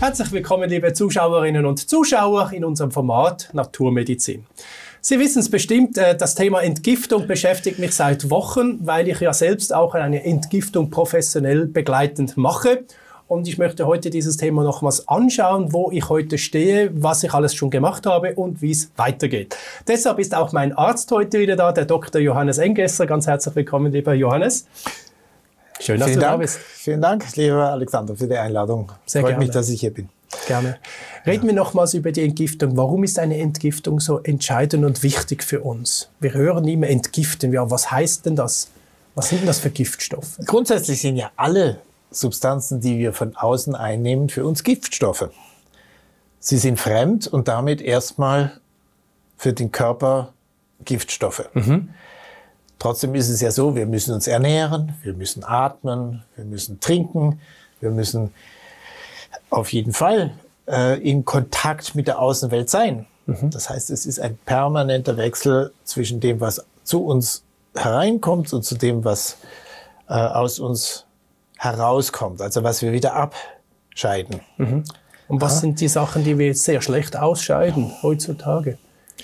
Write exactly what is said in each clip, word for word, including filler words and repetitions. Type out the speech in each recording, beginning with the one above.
Herzlich willkommen, liebe Zuschauerinnen und Zuschauer, in unserem Format Naturmedizin. Sie wissen es bestimmt, das Thema Entgiftung beschäftigt mich seit Wochen, weil ich ja selbst auch eine Entgiftung professionell begleitend mache. Und ich möchte heute dieses Thema nochmals anschauen, wo ich heute stehe, was ich alles schon gemacht habe und wie es weitergeht. Deshalb ist auch mein Arzt heute wieder da, der Doktor Johannes Engesser. Ganz herzlich willkommen, lieber Johannes. Schön, dass Vielen du Dank. da bist. Vielen Dank, lieber Alexander, für die Einladung. Sehr Freut gerne. mich, dass ich hier bin. Gerne. Reden wir nochmals über die Entgiftung. Warum ist eine Entgiftung so entscheidend und wichtig für uns? Wir hören immer Entgiften. Ja, was heißt denn das? Was sind denn das für Giftstoffe? Grundsätzlich sind ja alle Substanzen, die wir von außen einnehmen, für uns Giftstoffe. Sie sind fremd und damit erstmal für den Körper Giftstoffe. Mhm. Trotzdem ist es ja so, wir müssen uns ernähren, wir müssen atmen, wir müssen trinken, wir müssen auf jeden Fall äh, in Kontakt mit der Außenwelt sein. Mhm. Das heißt, es ist ein permanenter Wechsel zwischen dem, was zu uns hereinkommt und zu dem, was äh, aus uns herauskommt, also was wir wieder abscheiden. Mhm. Und was ja. sind die Sachen, die wir jetzt sehr schlecht ausscheiden heutzutage?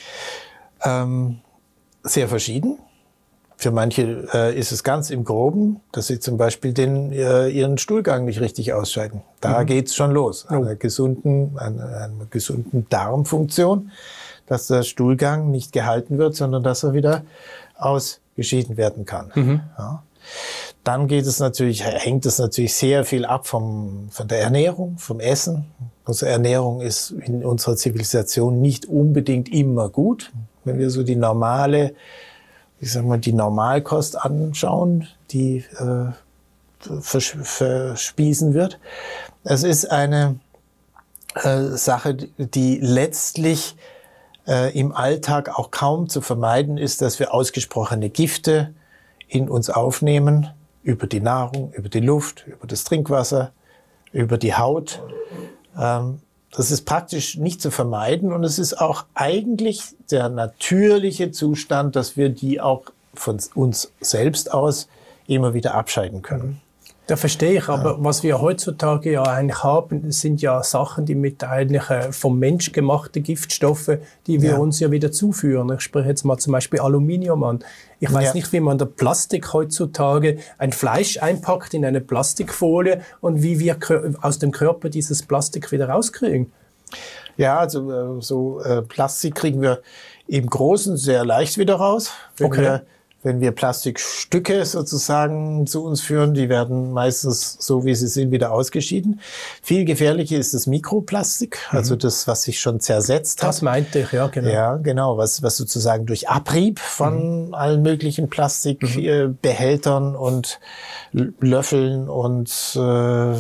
Ähm, sehr verschieden. Für manche äh, ist es ganz im Groben, dass sie zum Beispiel den, äh, ihren Stuhlgang nicht richtig ausscheiden. Da mhm. geht's schon los. Oh. Einer gesunden, einer, einer gesunden Darmfunktion, dass der Stuhlgang nicht gehalten wird, sondern dass er wieder ausgeschieden werden kann. Mhm. Ja. Dann geht es natürlich, hängt es natürlich sehr viel ab vom, von der Ernährung, vom Essen. Unsere Ernährung ist in unserer Zivilisation nicht unbedingt immer gut. Wenn wir so die normale ich sag mal, die Normalkost anschauen, die äh, vers verspießen wird. Es ist eine äh, Sache, die letztlich äh, im Alltag auch kaum zu vermeiden ist, dass wir ausgesprochene Gifte in uns aufnehmen, über die Nahrung, über die Luft, über das Trinkwasser, über die Haut. Ähm, Das ist praktisch nicht zu vermeiden und es ist auch eigentlich der natürliche Zustand, dass wir die auch von uns selbst aus immer wieder abscheiden können. Da verstehe ich, aber ja. was wir heutzutage ja eigentlich haben, sind ja Sachen, die mit eigentlich vom Mensch gemachte Giftstoffe, die wir ja. uns ja wieder zuführen. Ich spreche jetzt mal zum Beispiel Aluminium an. Ich weiß ja. nicht, wie man der Plastik heutzutage ein Fleisch einpackt in eine Plastikfolie und wie wir aus dem Körper dieses Plastik wieder rauskriegen. Ja, also so äh, Plastik kriegen wir im Großen sehr leicht wieder raus. Wenn okay. wir Wenn wir Plastikstücke sozusagen zu uns führen, die werden meistens so, wie sie sind, wieder ausgeschieden. Viel gefährlicher ist das Mikroplastik, mhm. also das, was sich schon zersetzt hat. Das meinte ich, ja, genau. Ja, genau, was, was sozusagen durch Abrieb von mhm. allen möglichen Plastikbehältern mhm. und Löffeln und äh,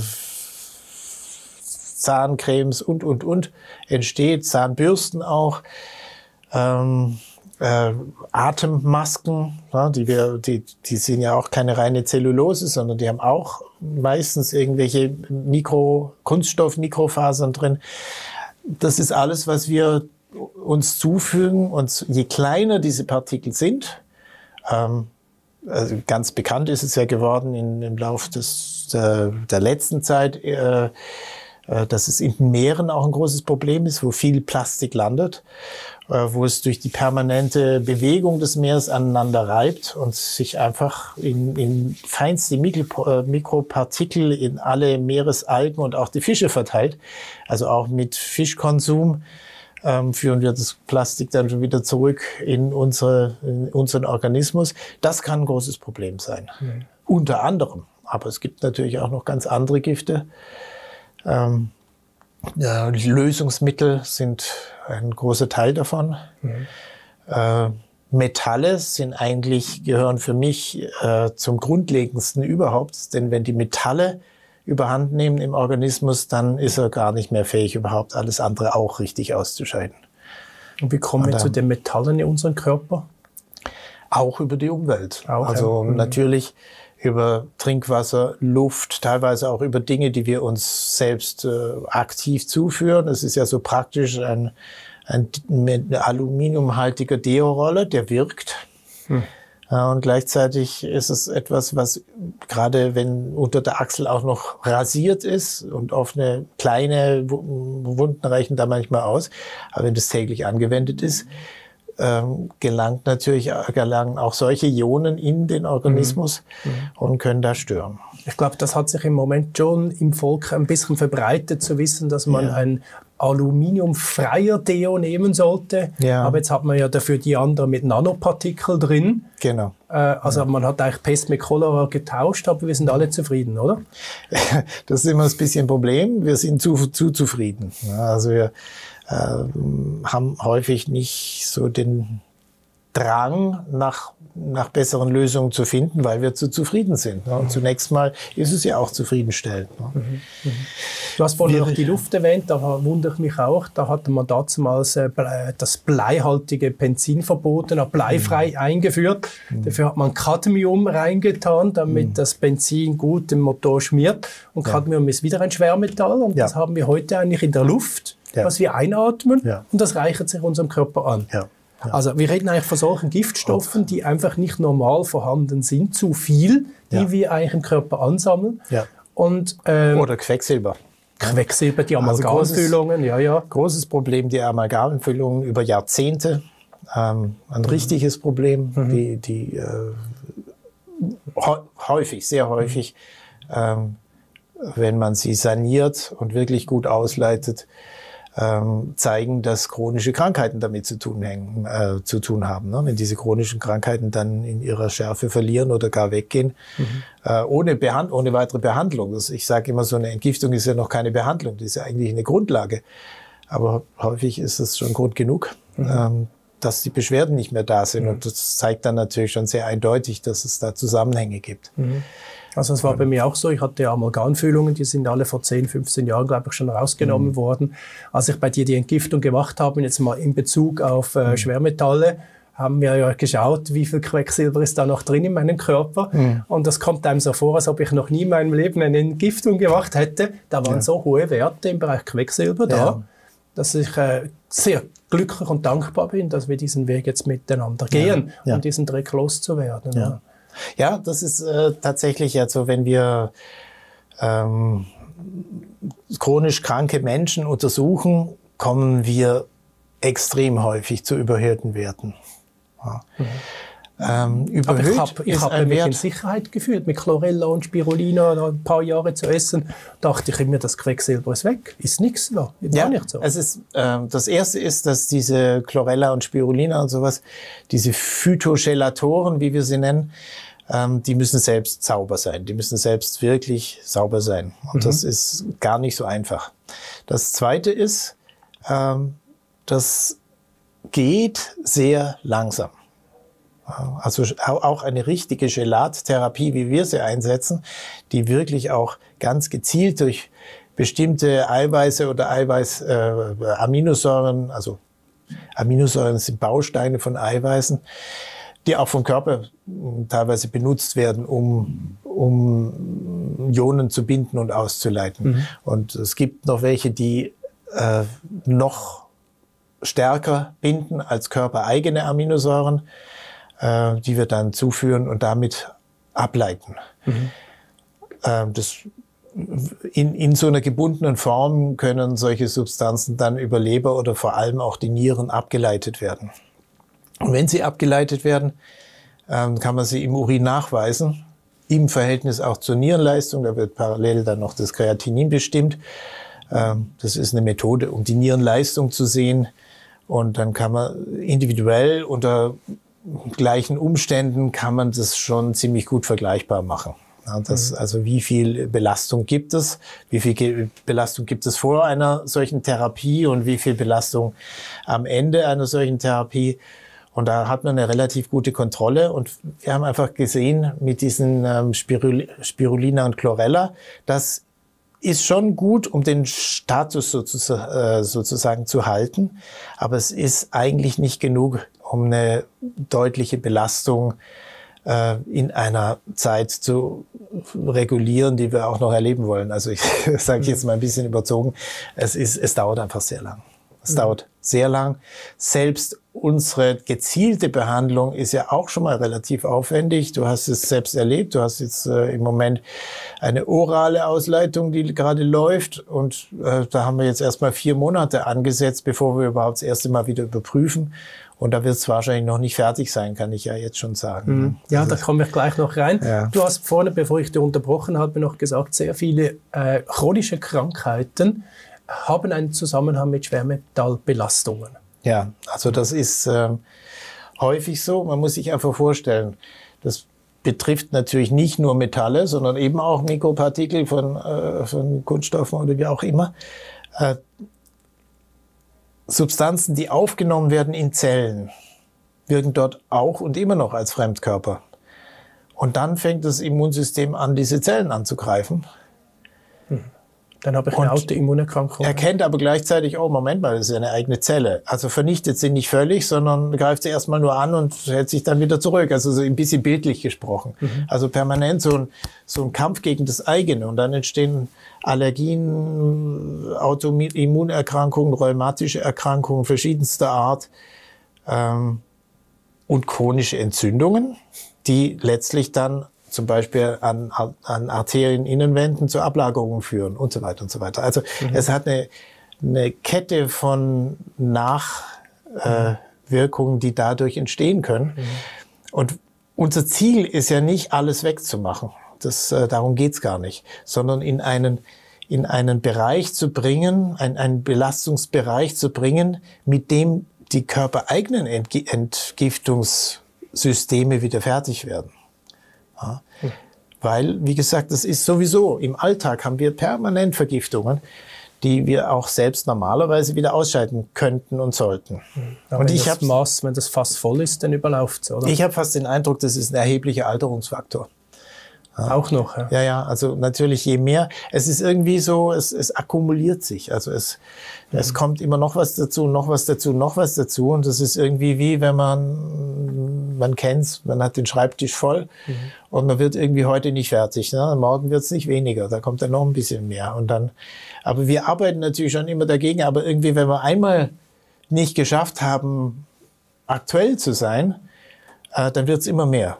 Zahncremes und, und, und entsteht, Zahnbürsten auch. Ähm, Äh, Atemmasken, ja, die wir, die, die sind ja auch keine reine Zellulose, sondern die haben auch meistens irgendwelche Mikro, Kunststoff, Mikrofasern drin. Das ist alles, was wir uns zufügen und je kleiner diese Partikel sind, ähm, also ganz bekannt ist es ja geworden in, im Laufe des, der, der letzten Zeit, äh, äh, dass es in den Meeren auch ein großes Problem ist, wo viel Plastik landet, wo es durch die permanente Bewegung des Meeres aneinander reibt und sich einfach in, in feinste Mikro, Mikropartikel in alle Meeresalgen und auch die Fische verteilt. Also auch mit Fischkonsum ähm, führen wir das Plastik dann schon wieder zurück in, unsere, in unseren Organismus. Das kann ein großes Problem sein. Mhm. Unter anderem. Aber es gibt natürlich auch noch ganz andere Gifte. Ähm, Ja, Lösungsmittel sind ein großer Teil davon. Mhm. Äh, Metalle sind eigentlich, gehören für mich äh, zum Grundlegendsten überhaupt. Denn wenn die Metalle überhand nehmen im Organismus, dann ist er gar nicht mehr fähig, überhaupt alles andere auch richtig auszuscheiden. Und wie kommen wir Und, zu den Metallen in unserem Körper? Auch über die Umwelt. Auch, also ja. natürlich über Trinkwasser, Luft, teilweise auch über Dinge, die wir uns selbst äh, aktiv zuführen. Es ist ja so praktisch ein, ein, ein aluminiumhaltiger Deo-Roller, der wirkt. Hm. Ja, und gleichzeitig ist es etwas, was gerade wenn unter der Achsel auch noch rasiert ist und offene kleine Wunden reichen da manchmal aus, aber wenn das täglich angewendet ist, ähm, gelangt natürlich, gelangen auch solche Ionen in den Organismus mhm. und können da stören. Ich glaube, das hat sich im Moment schon im Volk ein bisschen verbreitet, zu wissen, dass man ja. ein aluminiumfreier Deo nehmen sollte. Ja. Aber jetzt hat man ja dafür die anderen mit Nanopartikel drin. Genau. Äh, also ja. man hat eigentlich Pest mit Cholera getauscht, aber wir sind alle zufrieden, oder? Das ist immer ein bisschen ein Problem. Wir sind zu, zu zufrieden. Also wir äh, haben häufig nicht so den Drang nach, nach besseren Lösungen zu finden, weil wir zu zufrieden sind. Ne? Und mhm. zunächst mal ist es ja auch zufriedenstellend. Ne? Mhm. Mhm. Du hast vorhin noch die Luft erwähnt, da wundere ich mich auch. Da hatte man damals äh, das bleihaltige Benzin verboten, auch bleifrei mhm. eingeführt. Mhm. Dafür hat man Cadmium reingetan, damit mhm. das Benzin gut den Motor schmiert. Und ja. Cadmium ist wieder ein Schwermetall und ja. das haben wir heute eigentlich in der Luft, ja. was wir einatmen ja. und das reichert sich unserem Körper an. Ja. Ja. Also wir reden eigentlich von solchen Giftstoffen, die einfach nicht normal vorhanden sind, zu viel, die ja. wir eigentlich im Körper ansammeln. Ja. Und, ähm, Oder Quecksilber. Quecksilber, die Amalgamfüllungen, also ja, ja. Großes Problem, die Amalgamfüllungen über Jahrzehnte. Ähm, ein mhm. richtiges Problem, mhm. die, die äh, häufig, sehr häufig, mhm. ähm, wenn man sie saniert und wirklich gut ausleitet, Ähm, zeigen, dass chronische Krankheiten damit zu tun, hängen, äh, zu tun haben. Ne? Wenn diese chronischen Krankheiten dann in ihrer Schärfe verlieren oder gar weggehen, mhm. äh, ohne, Behand- ohne weitere Behandlung. Das, ich sage immer, so eine Entgiftung ist ja noch keine Behandlung, das ist ja eigentlich eine Grundlage. Aber häufig ist es schon Grund genug, mhm. ähm, dass die Beschwerden nicht mehr da sind. Mhm. Und das zeigt dann natürlich schon sehr eindeutig, dass es da Zusammenhänge gibt. Mhm. Also es war bei mir auch so, ich hatte Amalgamfüllungen, die sind alle vor zehn, fünfzehn Jahren, glaube ich, schon rausgenommen mhm. worden. Als ich bei dir die Entgiftung gemacht habe, jetzt mal in Bezug auf äh, mhm. Schwermetalle, haben wir ja geschaut, wie viel Quecksilber ist da noch drin in meinem Körper. Mhm. Und das kommt einem so vor, als ob ich noch nie in meinem Leben eine Entgiftung gemacht hätte. Da waren ja. so hohe Werte im Bereich Quecksilber da, ja. dass ich äh, sehr glücklich und dankbar bin, dass wir diesen Weg jetzt miteinander gehen, ja. Ja. um diesen Dreck loszuwerden. Ja. Ja, das ist äh, tatsächlich jetzt so, wenn wir ähm, chronisch kranke Menschen untersuchen, kommen wir extrem häufig zu überhöhten Werten. Ja. Mhm. Ähm, überhöht Aber ich habe ich hab mich Wert in Sicherheit gefühlt, mit Chlorella und Spirulina ein paar Jahre zu essen. Dachte ich immer, das Quecksilber ist weg. Ist nichts da. Ja, nicht so. Es ist, äh, das Erste ist, dass diese Chlorella und Spirulina und sowas, diese Phytochelatoren, wie wir sie nennen, ähm, die müssen selbst sauber sein. Die müssen selbst wirklich sauber sein. Und mhm. das ist gar nicht so einfach. Das Zweite ist, ähm, das geht sehr langsam. Also auch eine richtige Gelattherapie, wie wir sie einsetzen, die wirklich auch ganz gezielt durch bestimmte Eiweiße oder Eiweiß, äh, Aminosäuren, also Aminosäuren sind Bausteine von Eiweißen, die auch vom Körper teilweise benutzt werden, um, um Ionen zu binden und auszuleiten. Mhm. Und es gibt noch welche, die äh, noch stärker binden als körpereigene Aminosäuren, die wir dann zuführen und damit ableiten. Mhm. Das, in, in so einer gebundenen Form können solche Substanzen dann über Leber oder vor allem auch die Nieren abgeleitet werden. Und wenn sie abgeleitet werden, kann man sie im Urin nachweisen, im Verhältnis auch zur Nierenleistung. Da wird parallel dann noch das Kreatinin bestimmt. Das ist eine Methode, um die Nierenleistung zu sehen. Und dann kann man individuell unter gleichen Umständen kann man das schon ziemlich gut vergleichbar machen. Ja, das, also wie viel Belastung gibt es, wie viel Belastung gibt es vor einer solchen Therapie und wie viel Belastung am Ende einer solchen Therapie. Und da hat man eine relativ gute Kontrolle. Und wir haben einfach gesehen mit diesen ähm, Spirul Spirulina und Chlorella, das ist schon gut, um den Status sozusagen, äh, sozusagen zu halten. Aber es ist eigentlich nicht genug, um eine deutliche Belastung äh, in einer Zeit zu regulieren, die wir auch noch erleben wollen. Also ich sage jetzt mal ein bisschen überzogen, es ist, es dauert einfach sehr lang. Das mhm. dauert sehr lang. Selbst unsere gezielte Behandlung ist ja auch schon mal relativ aufwendig. Du hast es selbst erlebt. Du hast jetzt äh, im Moment eine orale Ausleitung, die gerade läuft. Und äh, da haben wir jetzt erstmal vier Monate angesetzt, bevor wir überhaupt das erste Mal wieder überprüfen. Und da wird es wahrscheinlich noch nicht fertig sein, kann ich ja jetzt schon sagen. Mhm. Ja, also, da kommen wir gleich noch rein. Ja. Du hast vorne, bevor ich dich unterbrochen habe, noch gesagt, sehr viele äh, chronische Krankheiten haben einen Zusammenhang mit Schwermetallbelastungen. Ja, also das ist äh, häufig so. Man muss sich einfach vorstellen, das betrifft natürlich nicht nur Metalle, sondern eben auch Mikropartikel von, äh, von Kunststoffen oder wie auch immer. Äh, Substanzen, die aufgenommen werden in Zellen, wirken dort auch und immer noch als Fremdkörper. Und dann fängt das Immunsystem an, diese Zellen anzugreifen. Hm. Dann habe ich eine Autoimmunerkrankung. Erkennt aber gleichzeitig, oh, Moment mal, das ist ja eine eigene Zelle. Also vernichtet sie nicht völlig, sondern greift sie erstmal nur an und hält sich dann wieder zurück. Also so ein bisschen bildlich gesprochen. Mhm. Also permanent so ein, so ein Kampf gegen das eigene. Und dann entstehen Allergien, Autoimmunerkrankungen, rheumatische Erkrankungen verschiedenster Art ähm, und chronische Entzündungen, die letztlich dann zum Beispiel an, an Arterieninnenwänden zu Ablagerungen führen und so weiter und so weiter. Also mhm. es hat eine, eine Kette von Nachwirkungen, äh, die dadurch entstehen können. Mhm. Und unser Ziel ist ja nicht, alles wegzumachen. Das, äh, darum geht's gar nicht. Sondern in einen, in einen Bereich zu bringen, ein, einen Belastungsbereich zu bringen, mit dem die körpereigenen Entg- Entgiftungssysteme wieder fertig werden. Ja. Hm. Weil, wie gesagt, das ist sowieso, im Alltag haben wir permanent Vergiftungen, die wir auch selbst normalerweise wieder ausscheiden könnten und sollten. Ja, und wenn, ich das Maß, wenn das Fass voll ist, dann überläuft es, oder? Ich habe fast den Eindruck, das ist ein erheblicher Alterungsfaktor. Ja. Auch noch, ja. Ja, ja, also natürlich je mehr, es ist irgendwie so, es, es akkumuliert sich, also es, mhm. es kommt immer noch was dazu, noch was dazu, noch was dazu und das ist irgendwie wie, wenn man, man kennt's, man hat den Schreibtisch voll mhm. und man wird irgendwie heute nicht fertig, ne? Morgen wird's nicht weniger, da kommt dann noch ein bisschen mehr und dann, aber wir arbeiten natürlich schon immer dagegen, aber irgendwie, wenn wir einmal nicht geschafft haben, aktuell zu sein, äh, dann wird's immer mehr.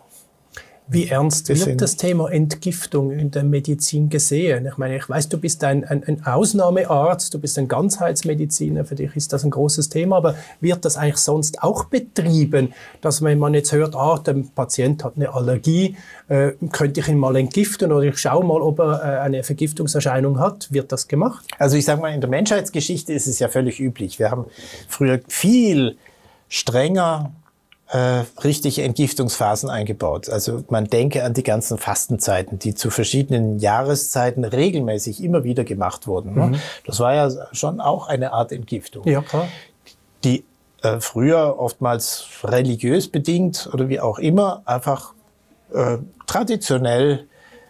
Wie ernst wird das Thema Entgiftung in der Medizin gesehen? Ich meine, ich weiß, du bist ein, ein, ein Ausnahmearzt, du bist ein Ganzheitsmediziner, für dich ist das ein großes Thema, aber wird das eigentlich sonst auch betrieben, dass wenn man jetzt hört, ah, der Patient hat eine Allergie, äh, könnte ich ihn mal entgiften oder ich schaue mal, ob er äh, eine Vergiftungserscheinung hat, wird das gemacht? Also ich sage mal, in der Menschheitsgeschichte ist es ja völlig üblich. Wir haben früher viel strenger Äh, richtige Entgiftungsphasen eingebaut. Also man denke an die ganzen Fastenzeiten, die zu verschiedenen Jahreszeiten regelmäßig immer wieder gemacht wurden. Mhm. Das war ja schon auch eine Art Entgiftung. Ja, klar. Die äh, früher oftmals religiös bedingt oder wie auch immer einfach äh, traditionell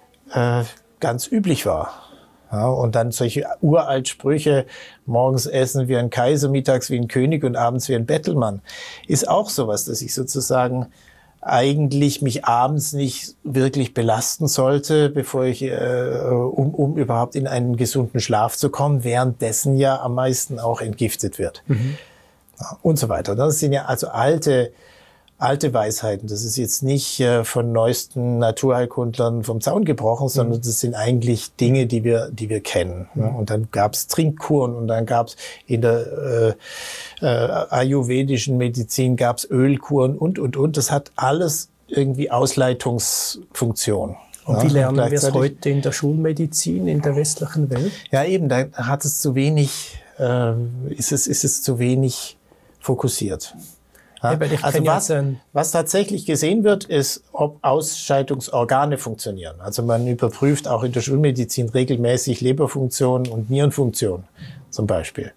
äh, ganz üblich war. Ja, und dann solche uralt Sprüche, morgens essen wie ein Kaiser, mittags wie ein König und abends wie ein Bettelmann, ist auch sowas, dass ich sozusagen eigentlich mich abends nicht wirklich belasten sollte, bevor ich, äh, um, um überhaupt in einen gesunden Schlaf zu kommen, währenddessen ja am meisten auch entgiftet wird. Mhm. Ja, und so weiter. Das sind ja also alte Alte Weisheiten. Das ist jetzt nicht äh, von neuesten Naturheilkundlern vom Zaun gebrochen, sondern mhm. das sind eigentlich Dinge, die wir, die wir kennen. Mhm. Ja, und dann gab's Trinkkuren und dann gab's in der äh, äh, ayurvedischen Medizin gab's Ölkuren und und und. Das hat alles irgendwie Ausleitungsfunktion. Und ja, wie lernen wir es heute in der Schulmedizin in der westlichen Welt? Ja, eben. Da hat es zu wenig. Äh, ist es ist es zu wenig fokussiert. Ja, also was, was tatsächlich gesehen wird, ist, ob Ausscheidungsorgane funktionieren. Also man überprüft auch in der Schulmedizin regelmäßig Leberfunktion und Nierenfunktion zum Beispiel.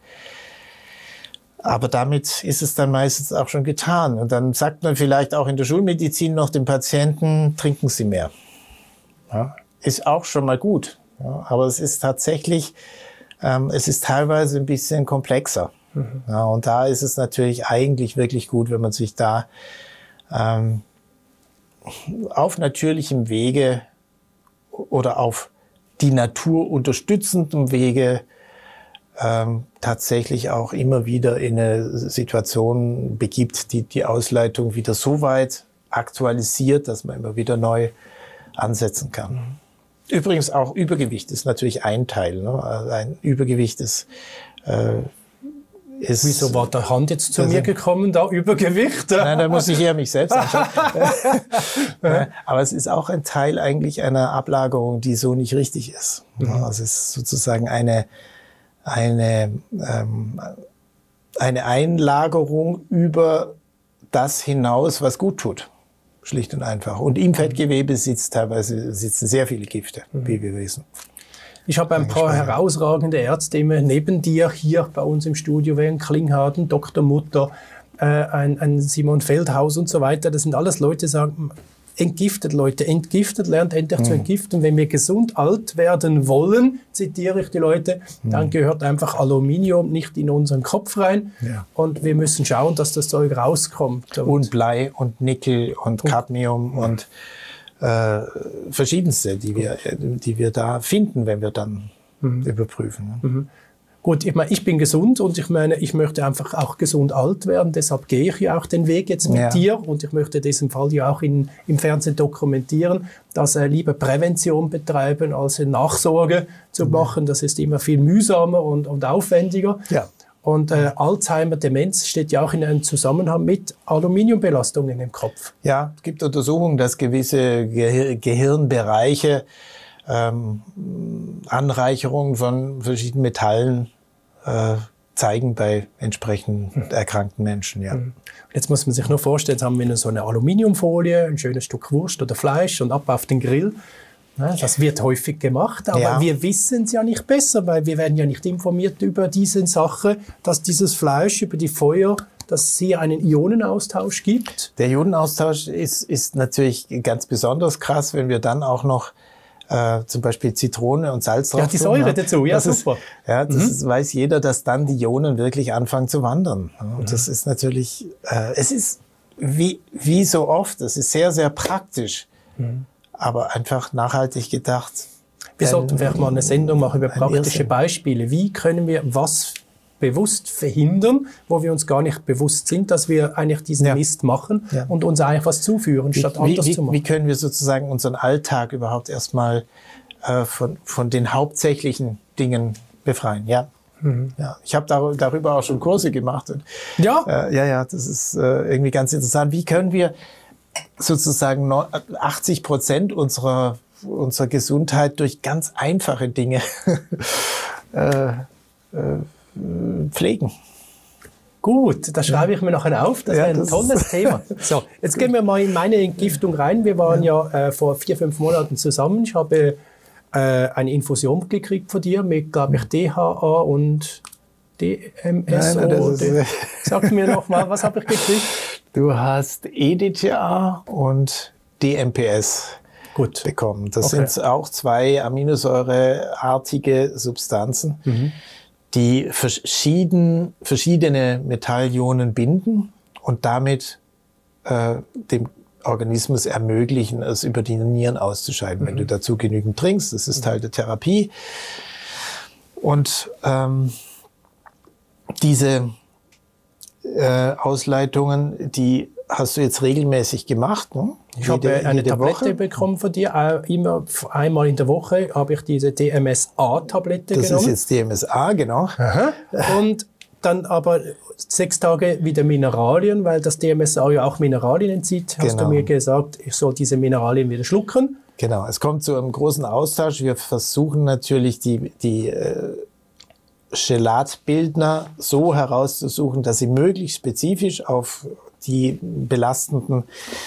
Aber damit ist es dann meistens auch schon getan. Und dann sagt man vielleicht auch in der Schulmedizin noch dem Patienten, trinken Sie mehr. Ja, ist auch schon mal gut. Ja, aber es ist tatsächlich, ähm, es ist teilweise ein bisschen komplexer. Mhm. Ja, und da ist es natürlich eigentlich wirklich gut, wenn man sich da ähm, auf natürlichem Wege oder auf die Natur unterstützendem Wege ähm, tatsächlich auch immer wieder in eine Situation begibt, die die Ausleitung wieder so weit aktualisiert, dass man immer wieder neu ansetzen kann. Übrigens auch Übergewicht ist natürlich ein Teil. Ne? Also ein Übergewicht ist, äh, ist... Wieso war der Hand jetzt zu also, mir gekommen, da Übergewicht? Nein, da muss ich eher mich selbst anschauen. Ja, aber es ist auch ein Teil eigentlich einer Ablagerung, die so nicht richtig ist. Mhm. Also es ist sozusagen eine, eine, ähm, eine Einlagerung über das hinaus, was gut tut. Schlicht und einfach. Und im Fettgewebe sitzt teilweise sitzen sehr viele Gifte, mhm. wie wir wissen. Ich habe ein paar herausragende Ärzte immer neben dir hier bei uns im Studio, wie ein Klingharden, Doktor Mutter, äh, ein, ein Simon Feldhaus und so weiter. Das sind alles Leute, die sagen, entgiftet Leute, entgiftet, lernt endlich mhm. zu entgiften. Wenn wir gesund alt werden wollen, zitiere ich die Leute, mhm. dann gehört einfach Aluminium nicht in unseren Kopf rein. Ja. Und wir müssen schauen, dass das Zeug rauskommt. Und, und Blei und Nickel und Cadmium und, und äh, verschiedenste, die wir, die wir da finden, wenn wir dann mhm. überprüfen. Ne? Mhm. Gut, ich meine, ich bin gesund und ich meine, ich möchte einfach auch gesund alt werden. Deshalb gehe ich ja auch den Weg jetzt mit ja. dir und ich möchte diesen Fall ja auch in, im Fernsehen dokumentieren, dass äh, lieber Prävention betreiben, als Nachsorge zu machen. Das ist immer viel mühsamer und, und aufwendiger. Ja. Und äh, Alzheimer, Demenz steht ja auch in einem Zusammenhang mit Aluminiumbelastungen im Kopf. Ja, es gibt Untersuchungen, dass gewisse Gehir- Gehirnbereiche ähm, Anreicherungen von verschiedenen Metallen äh, zeigen bei entsprechend erkrankten Menschen. Ja. Jetzt muss man sich nur vorstellen, jetzt haben wir so eine Aluminiumfolie, ein schönes Stück Wurst oder Fleisch und ab auf den Grill. Das wird häufig gemacht, aber ja. wir wissen es ja nicht besser, weil wir werden ja nicht informiert über diese Sache, dass dieses Fleisch über die Feuer, dass es hier einen Ionenaustausch gibt. Der Ionenaustausch ist, ist natürlich ganz besonders krass, wenn wir dann auch noch äh, zum Beispiel Zitrone und Salz drauf tun. Ja, die Säure ja. dazu, ja, das super. Ist, ja, das mhm. ist, weiß jeder, dass dann die Ionen wirklich anfangen zu wandern. Und mhm. das ist natürlich, äh, es ist wie, wie so oft, es ist sehr, sehr praktisch. Mhm. Aber einfach nachhaltig gedacht. Wir sollten vielleicht mal eine Sendung machen über praktische Beispiele. Wie können wir was bewusst verhindern, wo wir uns gar nicht bewusst sind, dass wir eigentlich diesen ja. Mist machen ja. und uns eigentlich was zuführen, wie, statt anders wie, zu machen. Wie können wir sozusagen unseren Alltag überhaupt erstmal äh, von, von den hauptsächlichen Dingen befreien? Ja. Mhm. Ja, ich habe dar- darüber auch schon Kurse gemacht. Und, ja? Äh, ja, ja, das ist äh, irgendwie ganz interessant. Wie können wir sozusagen achtzig Prozent unserer, unserer Gesundheit durch ganz einfache Dinge äh, äh, pflegen. Gut, das schreibe ich mir nachher auf. Das ja, wäre ein tolles Thema. So, jetzt gehen wir mal in meine Entgiftung rein. Wir waren ja, ja äh, vor vier, fünf Monaten zusammen. Ich habe äh, eine Infusion gekriegt von dir mit, glaube ich, D H A und D M S O. Nein, nein, D- Sag mir noch mal, was habe ich gekriegt? Du hast E D T A und D M P S Gut. bekommen. Das okay. sind auch zwei aminosäureartige Substanzen, mhm. die verschieden, verschiedene Metallionen binden und damit äh, dem Organismus ermöglichen, es über die Nieren auszuscheiden, mhm. wenn du dazu genügend trinkst. Das ist Teil der Therapie. Und ähm, diese Äh, Ausleitungen, die hast du jetzt regelmäßig gemacht, ne? Ich jede, habe eine Tablette Woche bekommen von dir. Immer einmal in der Woche habe ich diese D M S A-Tablette genommen. Das ist jetzt D M S A, genau. Aha. Und dann aber sechs Tage wieder Mineralien, weil das D M S A ja auch Mineralien entzieht. Hast genau. du mir gesagt, ich soll diese Mineralien wieder schlucken. Genau, es kommt zu einem großen Austausch. Wir versuchen natürlich die, die äh, Chelatbildner so herauszusuchen, dass sie möglichst spezifisch auf die belastenden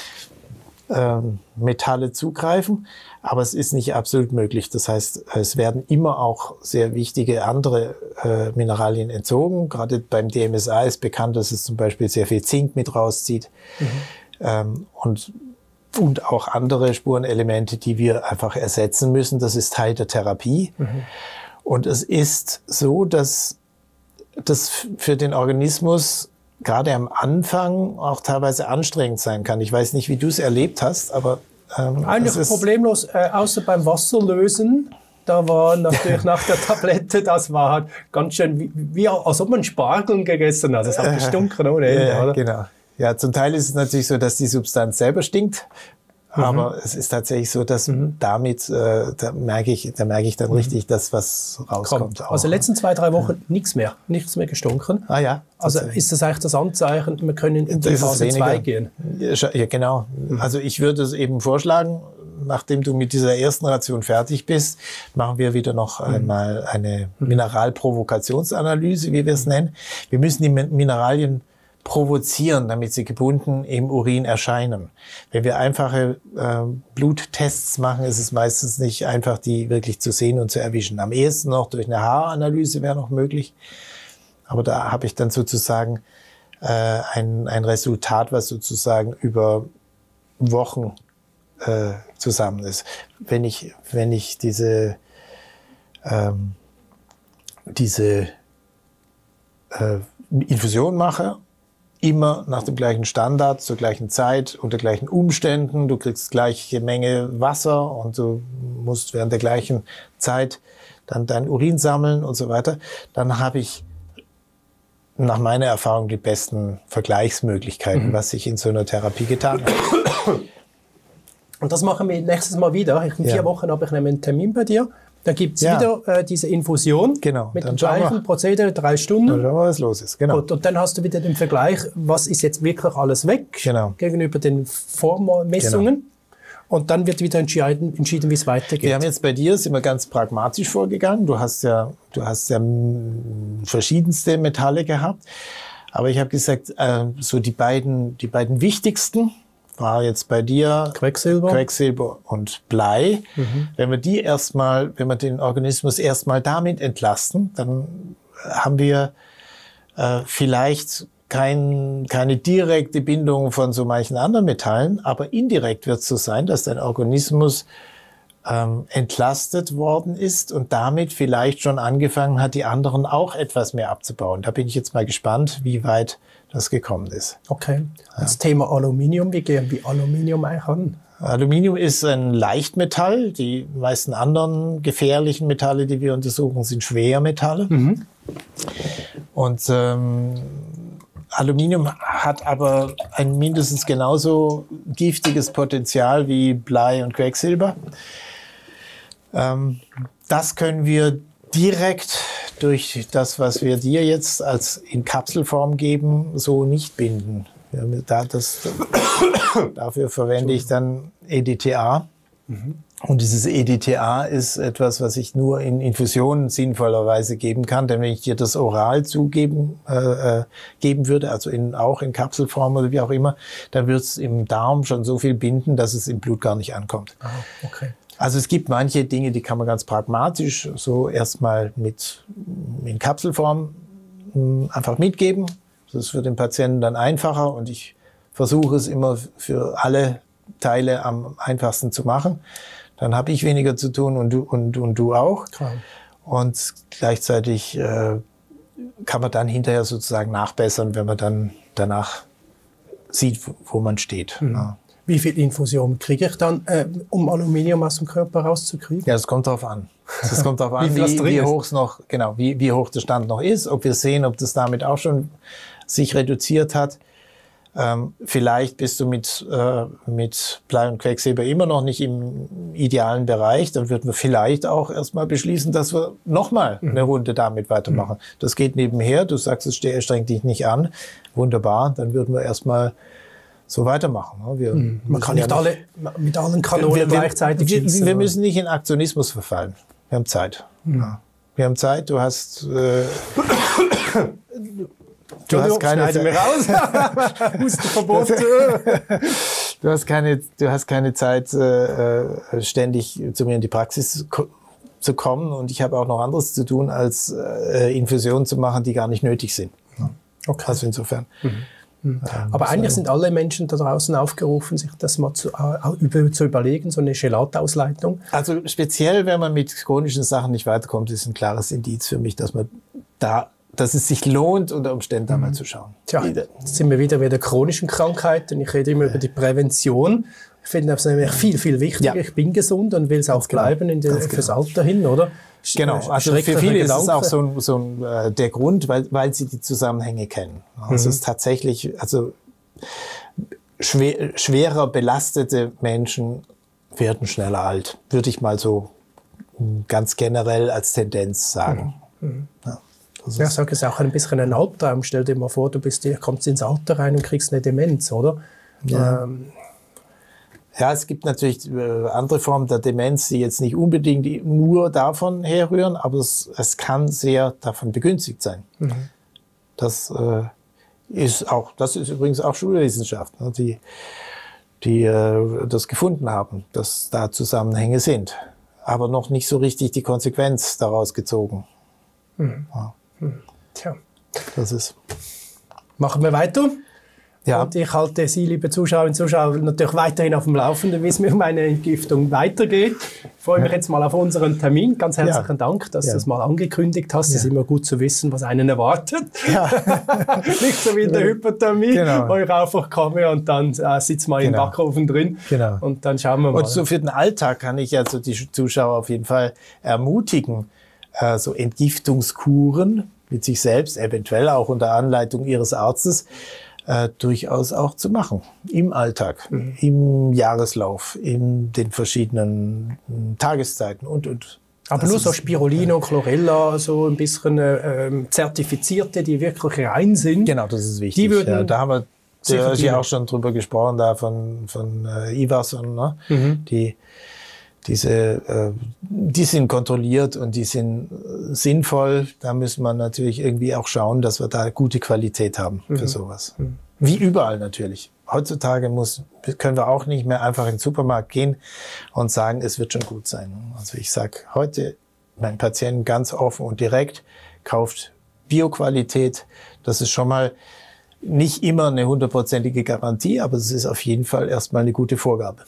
äh, Metalle zugreifen. Aber es ist nicht absolut möglich. Das heißt, es werden immer auch sehr wichtige andere äh, Mineralien entzogen. Gerade beim D M S A ist bekannt, dass es zum Beispiel sehr viel Zink mit rauszieht. Mhm. Ähm, und und auch andere Spurenelemente, die wir einfach ersetzen müssen. Das ist Teil der Therapie. Mhm. Und es ist so, dass das für den Organismus gerade am Anfang auch teilweise anstrengend sein kann. Ich weiß nicht, wie du es erlebt hast, aber ähm, eigentlich problemlos, äh, außer beim Wasserlösen. da war natürlich nach der Tablette, das war halt ganz schön, wie, wie als ob man Spargel gegessen hat. Das hat gestunken ohne Ende, ja, oder? Genau. Ja, zum Teil ist es natürlich so, dass die Substanz selber stinkt. Mhm. Aber es ist tatsächlich so, dass mhm. damit, äh, da merke ich, da merke ich dann mhm. richtig, dass was rauskommt. Auch. Also letzten zwei, drei Wochen ja. nichts mehr, nichts mehr gestunken. Ah ja. Also ist das eigentlich das Anzeichen, wir können in die Phase zwei gehen? Ja, genau. Mhm. Also ich würde es eben vorschlagen, nachdem du mit dieser ersten Ration fertig bist, machen wir wieder noch mhm. einmal eine Mineralprovokationsanalyse, wie wir es nennen. Wir müssen die Mineralien provozieren, damit sie gebunden im Urin erscheinen. Wenn wir einfache äh, Bluttests machen, ist es meistens nicht einfach, die wirklich zu sehen und zu erwischen. Am ehesten noch durch eine Haaranalyse wäre noch möglich. Aber da habe ich dann sozusagen äh, ein, ein Resultat, was sozusagen über Wochen äh, zusammen ist. Wenn ich, wenn ich diese, ähm, diese äh, Infusion mache, immer nach dem gleichen Standard, zur gleichen Zeit, unter gleichen Umständen. Du kriegst gleiche Menge Wasser und du musst während der gleichen Zeit dann dein Urin sammeln und so weiter. Dann habe ich nach meiner Erfahrung die besten Vergleichsmöglichkeiten, mhm. was sich in so einer Therapie getan hat. Und das machen wir nächstes Mal wieder. In vier ja. Wochen habe ich einen Termin bei dir. Da gibt es ja. wieder äh, diese Infusion genau. mit dem gleichen Prozedere, drei Stunden. Dann schauen wir, was los ist. Genau. Und, und dann hast du wieder den Vergleich, was ist jetzt wirklich alles weg genau. gegenüber den Vormessungen. Genau. Und dann wird wieder entschieden, entschieden, wie es weitergeht. Wir haben jetzt bei dir, sind wir ganz pragmatisch vorgegangen. Du hast ja, du hast ja verschiedenste Metalle gehabt. Aber ich habe gesagt, äh, so die beiden, die beiden wichtigsten war jetzt bei dir Quecksilber, Quecksilber und Blei. Mhm. Wenn wir die erstmal, wenn wir den Organismus erstmal damit entlasten, dann haben wir äh, vielleicht kein, keine direkte Bindung von so manchen anderen Metallen, aber indirekt wird es so sein, dass dein Organismus ähm, entlastet worden ist und damit vielleicht schon angefangen hat, die anderen auch etwas mehr abzubauen. Da bin ich jetzt mal gespannt, wie weit das gekommen ist. Okay. Das ja. Thema Aluminium, wie gehen wir Aluminium eigentlich an? Aluminium ist ein Leichtmetall. Die meisten anderen gefährlichen Metalle, die wir untersuchen, sind Schwermetalle. Mhm. Und ähm, Aluminium hat aber ein mindestens genauso giftiges Potenzial wie Blei und Quecksilber. Ähm, das können wir direkt durch das, was wir dir jetzt als in Kapselform geben, so nicht binden. Da das, dafür verwende ich dann E D T A. Mhm. Und dieses E D T A ist etwas, was ich nur in Infusionen sinnvollerweise geben kann. Denn wenn ich dir das oral zugeben äh, geben würde, also in, auch in Kapselform oder wie auch immer, dann wird es im Darm schon so viel binden, dass es im Blut gar nicht ankommt. Ah, okay. Also es gibt manche Dinge, die kann man ganz pragmatisch so erstmal mit in Kapselform mh, einfach mitgeben. Das ist für den Patienten dann einfacher und ich versuche es immer für alle Teile am einfachsten zu machen. Dann habe ich weniger zu tun und du, und, und du auch. Klar. Und gleichzeitig äh, kann man dann hinterher sozusagen nachbessern, wenn man dann danach sieht, wo man steht. Mhm. Ja. Wie viel Infusion kriege ich dann, äh, um Aluminium aus dem Körper rauszukriegen? Ja, das kommt darauf an. Das kommt darauf an, wie, wie, wie hoch es noch, genau, wie, wie hoch der Stand noch ist, ob wir sehen, ob das damit auch schon sich reduziert hat. Ähm, vielleicht bist du mit, äh, mit Blei und Quecksilber immer noch nicht im idealen Bereich. Dann würden wir vielleicht auch erstmal beschließen, dass wir nochmal mhm. eine Runde damit weitermachen. Mhm. Das geht nebenher. Du sagst, es strengt dich nicht an. Wunderbar. Dann würden wir erstmal so weitermachen. Wir, mhm. Man kann nicht alle, mit allen Kanonen wir, wir, gleichzeitig wir, schießen. Wir müssen nicht in Aktionismus verfallen. Wir haben Zeit. Mhm. Ja. Wir haben Zeit. Du hast... Äh, Du hast keine Zeit. Hustenverbot. Du hast keine, du hast keine Zeit, äh, ständig zu mir in die Praxis ko- zu kommen. Und ich habe auch noch anderes zu tun, als äh, Infusionen zu machen, die gar nicht nötig sind. Okay. Also insofern. Mhm. Mhm. Ähm, Aber eigentlich sind alle Menschen da draußen aufgerufen, sich das mal zu, äh, zu überlegen, so eine Gelatausleitung. Also speziell, wenn man mit chronischen Sachen nicht weiterkommt, ist ein klares Indiz für mich, dass man da dass es sich lohnt, unter Umständen da mal zu schauen. Tja, jetzt sind wir wieder bei den chronischen Krankheiten. Ich rede immer ja. über die Prävention. Ich finde das nämlich viel, viel wichtiger. Ja. Ich bin gesund und will es auch bleiben in den, fürs Alter hin, oder? Genau, also für viele ist es auch so ein, so ein äh, der Grund, weil, weil sie die Zusammenhänge kennen. Also mhm. es ist tatsächlich, also schwer, schwerer belastete Menschen werden schneller alt, würde ich mal so ganz generell als Tendenz sagen. Mhm. Ja, das ja, ich sage, es ist auch ein bisschen ein Albtraum. Stell dir mal vor, du bist, kommst ins Alter rein und kriegst eine Demenz, oder? Ja. Ähm, Ja, es gibt natürlich äh, andere Formen der Demenz, die jetzt nicht unbedingt nur davon herrühren, aber es, es kann sehr davon begünstigt sein. Mhm. Das äh, ist auch, das ist übrigens auch Schulwissenschaft, ne, die, die äh, das gefunden haben, dass da Zusammenhänge sind, aber noch nicht so richtig die Konsequenz daraus gezogen. Mhm. Ja. Mhm. Tja, das ist. Machen wir weiter. Ja. Und ich halte Sie, liebe Zuschauerinnen und Zuschauer, natürlich weiterhin auf dem Laufenden, wie es mit meiner Entgiftung weitergeht. Ich freue mich jetzt mal auf unseren Termin. Ganz herzlichen ja. Dank, dass ja. du das mal angekündigt hast. Es ja. ist immer gut zu wissen, was einen erwartet. Ja. Nicht so wie in der Hypothermie, genau. wo ich einfach komme und dann äh, sitze mal genau. im Backofen drin. Genau. Und dann schauen wir mal. Und so für den Alltag kann ich also die Zuschauer auf jeden Fall ermutigen, äh, so Entgiftungskuren mit sich selbst, eventuell auch unter Anleitung ihres Arztes, Äh, durchaus auch zu machen. Im Alltag, mhm. im Jahreslauf, in den verschiedenen äh, Tageszeiten und, und. Aber nur so Spirulina und Chlorella, so ein bisschen äh, zertifizierte, die wirklich rein sind. Genau, das ist wichtig. Die würden ja, da haben wir da ja auch schon drüber gesprochen, da von, von äh, Iverson, ne? Mhm. Die, diese, äh, die sind kontrolliert und die sind äh, sinnvoll. Da müssen wir natürlich irgendwie auch schauen, dass wir da gute Qualität haben für mhm. sowas. Mhm. Wie überall natürlich. Heutzutage muss, können wir auch nicht mehr einfach in den Supermarkt gehen und sagen, es wird schon gut sein. Also ich sage heute meinen Patienten ganz offen und direkt, kauft Bioqualität. Das ist schon mal nicht immer eine hundertprozentige Garantie, aber es ist auf jeden Fall erstmal eine gute Vorgabe.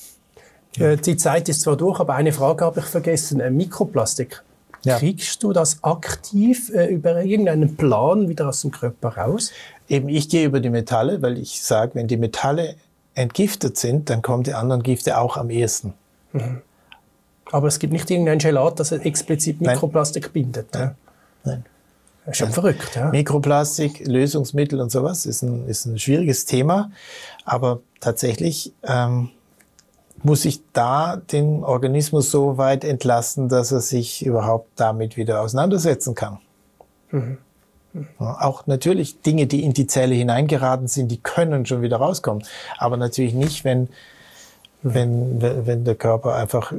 Die Zeit ist zwar durch, aber eine Frage habe ich vergessen. Mikroplastik. Ja. Kriegst du das aktiv äh, über irgendeinen Plan wieder aus dem Körper raus? Eben, ich gehe über die Metalle, weil ich sage, wenn die Metalle entgiftet sind, dann kommen die anderen Gifte auch am ehesten. Mhm. Aber es gibt nicht irgendein Gelat, das explizit Mikroplastik Nein. bindet. Nein. Nein. Das ist schon Nein. verrückt. Ja? Mikroplastik, Lösungsmittel und sowas ist ein, ist ein schwieriges Thema. Aber tatsächlich ähm, muss ich da den Organismus so weit entlasten, dass er sich überhaupt damit wieder auseinandersetzen kann. Mhm. Mhm. Ja, auch natürlich Dinge, die in die Zelle hineingeraten sind, die können schon wieder rauskommen. Aber natürlich nicht, wenn, mhm. wenn, wenn der Körper einfach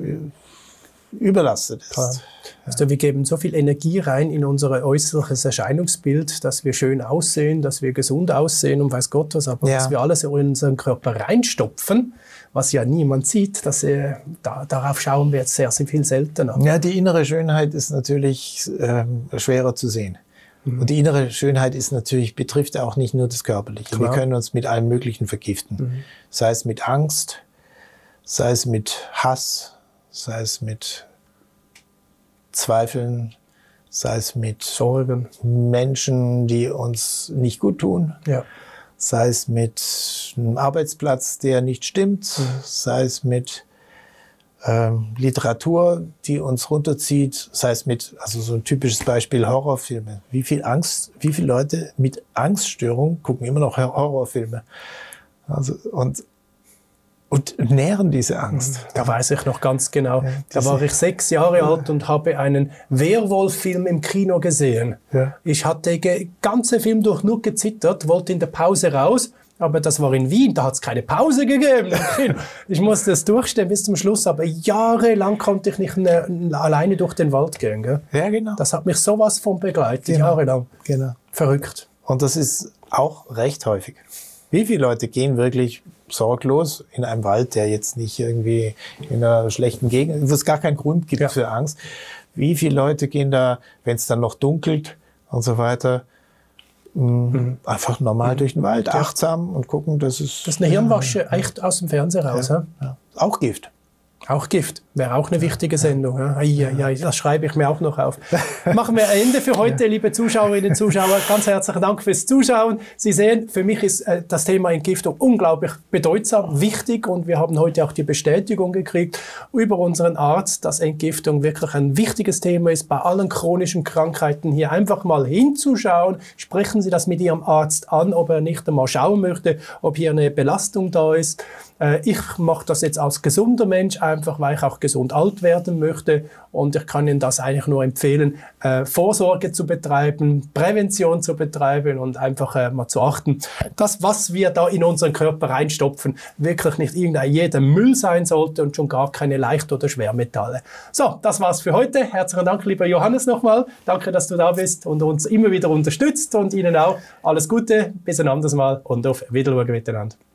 überlastet ist. Ja. Also wir geben so viel Energie rein in unser äußerliches Erscheinungsbild, dass wir schön aussehen, dass wir gesund aussehen und weiß Gott was, aber ja. dass wir alles in unseren Körper reinstopfen, was ja niemand sieht, dass äh, da, darauf schauen wir jetzt sehr, sehr viel seltener. Ja, die innere Schönheit ist natürlich ähm, schwerer zu sehen. Mhm. Und die innere Schönheit ist natürlich, betrifft auch nicht nur das Körperliche. Klar. Wir können uns mit allem Möglichen vergiften. Mhm. Sei es mit Angst, sei es mit Hass, sei es mit Zweifeln, sei es mit Sorgen, Menschen, die uns nicht gut tun, ja. sei es mit einem Arbeitsplatz, der nicht stimmt, mhm. sei es mit ähm, Literatur, die uns runterzieht, sei es mit, also so ein typisches Beispiel Horrorfilme. Wie viel Angst, wie viele Leute mit Angststörung gucken immer noch Horrorfilme? Also, und Und nähren diese Angst. Da weiß ich noch ganz genau. Ja, da war ich sechs Jahre alt und habe einen Werwolf-Film im Kino gesehen. Ja. Ich hatte den ganzen Film durch nur gezittert, wollte in der Pause raus, aber das war in Wien, da hat es keine Pause gegeben. Ich musste es durchstehen bis zum Schluss, aber jahrelang konnte ich nicht ne, alleine durch den Wald gehen. Gell? Ja, genau. Das hat mich sowas von begleitet, genau. jahrelang. Genau. Verrückt. Und das ist auch recht häufig. Wie viele Leute gehen wirklich sorglos in einem Wald, der jetzt nicht irgendwie in einer schlechten Gegend, wo es gar keinen Grund gibt ja. für Angst. Wie viele Leute gehen da, wenn es dann noch dunkelt und so weiter, mh, mhm. einfach normal mhm. durch den Wald, ja. achtsam und gucken, dass es... Das ist eine Hirnwasche, ja. echt aus dem Fernseher raus. Ja. Ja. Auch Gift. Auch Gift. Wäre auch eine wichtige Sendung. Ja. Ai, ai, ai, das schreibe ich mir auch noch auf. Machen wir ein Ende für heute, ja. Liebe Zuschauerinnen und Zuschauer. Ganz herzlichen Dank fürs Zuschauen. Sie sehen, für mich ist äh, das Thema Entgiftung unglaublich bedeutsam, wichtig und wir haben heute auch die Bestätigung gekriegt über unseren Arzt, dass Entgiftung wirklich ein wichtiges Thema ist, bei allen chronischen Krankheiten hier einfach mal hinzuschauen. Sprechen Sie das mit Ihrem Arzt an, ob er nicht einmal schauen möchte, ob hier eine Belastung da ist. Äh, ich mache das jetzt als gesunder Mensch, einfach weil ich auch gesund alt werden möchte und ich kann Ihnen das eigentlich nur empfehlen, äh, Vorsorge zu betreiben, Prävention zu betreiben und einfach äh, mal zu achten, dass was wir da in unseren Körper reinstopfen, wirklich nicht irgendein jeder Müll sein sollte und schon gar keine Leicht- oder Schwermetalle. So, das war's für heute. Herzlichen Dank, lieber Johannes, nochmal. Danke, dass du da bist und uns immer wieder unterstützt und Ihnen auch alles Gute. Bis ein anderes Mal und auf Wiedersehen miteinander.